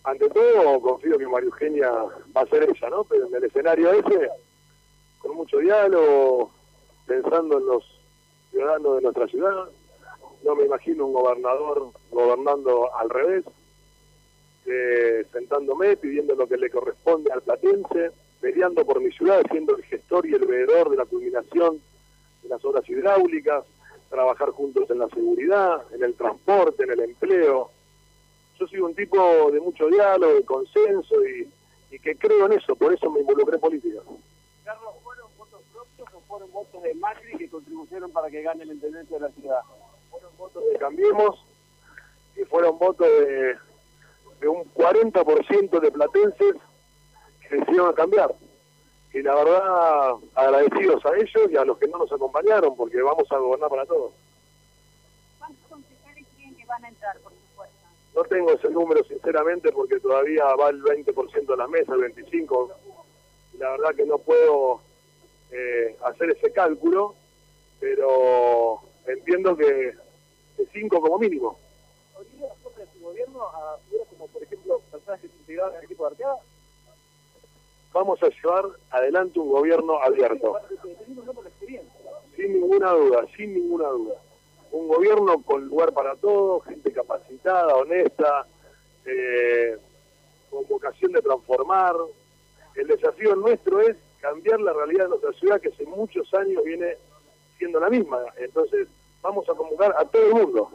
ante todo confío que María Eugenia va a ser ella, ¿no? Pero en el escenario ese, con mucho diálogo, pensando en los ciudadanos de nuestra ciudad. No me imagino un gobernador gobernando al revés, sentándome, pidiendo lo que le corresponde al platense, peleando por mi ciudad, siendo el gestor y el veedor de la culminación de las obras hidráulicas, trabajar juntos en la seguridad, en el transporte, en el empleo. Yo soy un tipo de mucho diálogo, de consenso y que creo en eso, por eso me involucré en política. Carlos, ¿fueron votos propios o fueron votos de Macri que contribuyeron para que gane el intendente de la ciudad? Fueron votos de Cambiemos y fueron votos de un 40% de platenses que decidieron cambiar. Y la verdad, agradecidos a ellos y a los que no nos acompañaron, porque vamos a gobernar para todos. ¿Cuántos concejales creen que van a entrar por su fuerza? No tengo ese número, sinceramente, porque todavía va el 20% de la mesa, el 25%. Y la verdad que no puedo hacer ese cálculo, pero entiendo que 5 como mínimo. ¿Podría aportar su gobierno a figuras como, por ejemplo, personas que se integraron al equipo de Arteaga? Vamos a llevar adelante un gobierno abierto. Sin ninguna duda, sin ninguna duda. Un gobierno con lugar para todos, gente capacitada, honesta, con vocación de transformar. El desafío nuestro es cambiar la realidad de nuestra ciudad, que hace muchos años viene siendo la misma. Entonces, vamos a convocar a todo el mundo.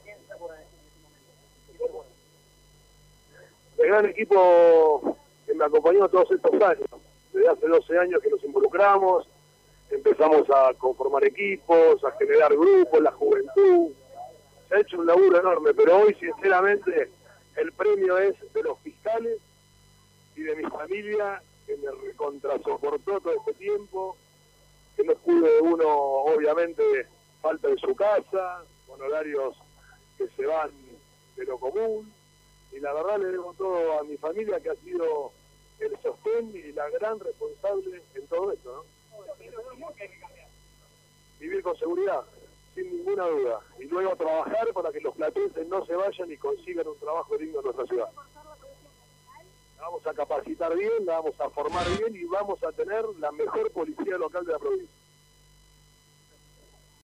El gran equipo que me acompañó todos estos años. Desde hace 12 años que nos involucramos, empezamos a conformar equipos, a generar grupos, la juventud. Se ha hecho un laburo enorme, pero hoy, sinceramente, el premio es de los fiscales y de mi familia, que me recontrasoportó todo este tiempo, que no pude uno, obviamente, falta de su casa, con horarios que se van de lo común, y la verdad le debo todo a mi familia, que ha sido el sostén y la gran responsable en todo esto, ¿no? Vivir con seguridad, sin ninguna duda, y luego trabajar para que los platenses no se vayan y consigan un trabajo digno en nuestra ciudad. La vamos a capacitar bien, la vamos a formar bien y vamos a tener la mejor policía local de la provincia.